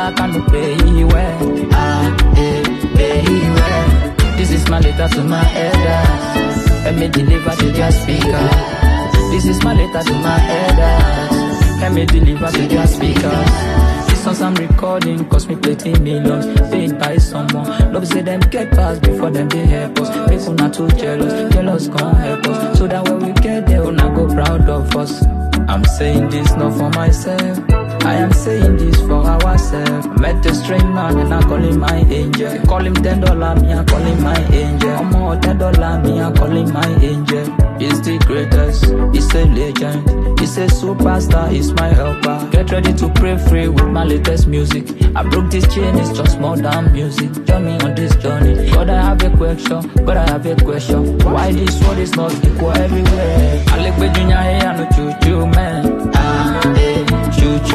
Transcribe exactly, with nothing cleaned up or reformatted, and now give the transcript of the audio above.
I can't pay you well. Ah, eh, pay you well. This is my letter to my elders. Let me deliver to their speakers. This is my letter to my elders. Let me deliver to their speakers. These songs I'm recording cost me plenty millions. Paid by someone. Love say them get past before them they help us. People not too jealous. Jealous gon' help us. So that when we get there, we'll not go proud of us. I'm saying this not for myself. I am saying this for ourselves. Met a strange man and I call him my angel. Call him ten dollar, me I call him my angel. I'm more ten dollar, me I call him my angel. He's the greatest, he's a legend. He's a superstar, he's my helper. Get ready to pray free with my latest music. I broke this chain, it's just more than music. Join me on this journey. God, I have a question, God, I have a question. Why this world is not equal everywhere? I like Junior, hey, I know choo choo man. Ah, hey, choo choo.